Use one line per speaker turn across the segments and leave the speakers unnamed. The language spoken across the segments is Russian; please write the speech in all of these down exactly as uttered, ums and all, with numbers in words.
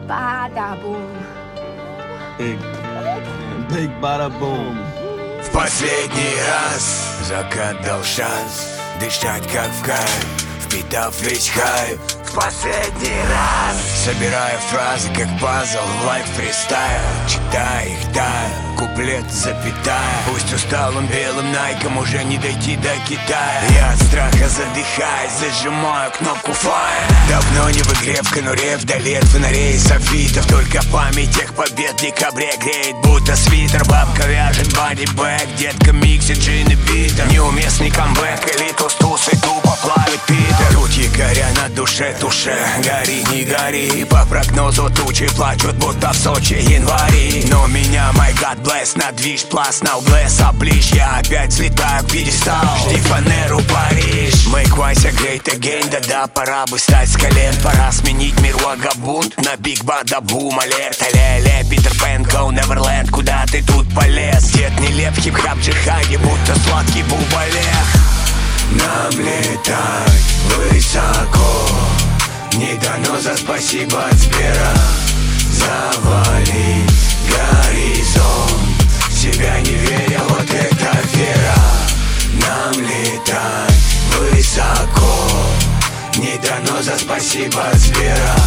Bada boom.
Big, big bada boom.
В последний раз закат дал шанс дышать как в кайф, впитав весь хайп. В последний раз собираю фразы как пазл, лайф фристайл. Читаю их таю, куплет запятая. Пусть усталым белым найком уже не дойти до Китая. Я от страха задыхаюсь, зажимаю кнопку файл. Давно не в игре, в конуре, вдали от фонарей и софитов. Только память тех побед в декабре греет, будто свитер. Бабка вяжет бодибэк, детка миксит джин и питер. Неуместный камбэк, элиту стус и тупо плавит Питер. Руки горя на душе, туше, гори, не гори. По прогнозу тучи плачут, будто в Сочи январи. Но меня, my God bless, на движ, пласт, now bless, обличь. Я опять взлетаю к пьедестал, жди фанеру Париж. Make Вася great again, да-да, пора бы встать с колен. Пора сменить мир вагабунт на биг бада бум. Алерт, аля-аля, Питер Пен, go Neverland. Куда ты тут полез? Дед нелеп, хип-хап джихади, будто сладкий бубалех. Нам летать высоко не дано за спасибо от Сбера. Завалить горизонт, себя не веря, вот это вера. Нам летать высоко не дано за спасибо от Сбера.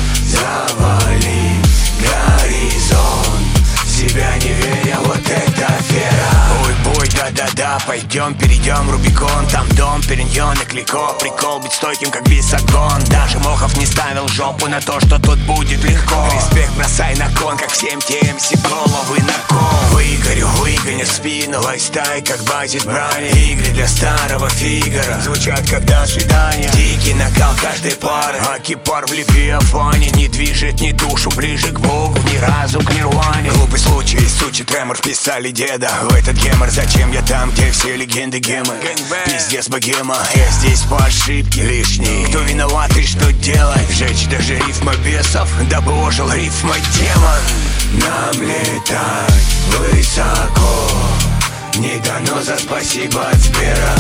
Завалить горизонт, себя не веря, вот это вера. Ой, бой, да-да-да, пойдем, перейдем Рубикон. Там дом, периньон и клико. Прикол быть стойким, как бисагон. Даже Мохов не ставил жопу на то, что тут будет легко. Респект бросай на кон, как всем тем си головы на кон. Выгорю, выгоню в спину, лайфстай, как базит брани. Игры для старого фигара звучат как до свидания. Дикий накал каждой пары, а кипар в левиафане не движет ни душу ближе к Богу, ни разу к нирване. Глупый случай, сучий тремор вписали деда в этот гемор. Зачем я там, где все легенды гемы? Пиздец богема, я здесь по ошибке лишний. Кто виноват и что делать? Жечь даже рифма бесов, дабы ожил рифма демон. Нам летать высоко не дано за спасибо от Сбера.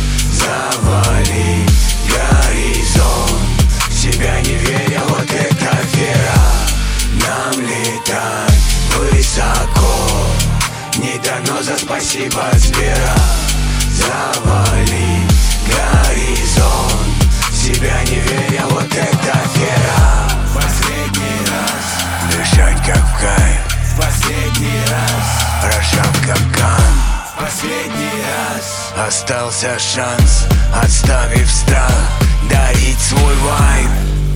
Завалить горизонт, себя не веря, вот это вера. Нам летать высоко не дано за спасибо от Сбера. Завалить горизонт, себя не веря, вот это вера. Последний раз дышать как в кайф, последний раз прожав капкан. Последний раз остался шанс, отставив страх, дарить свой вайб.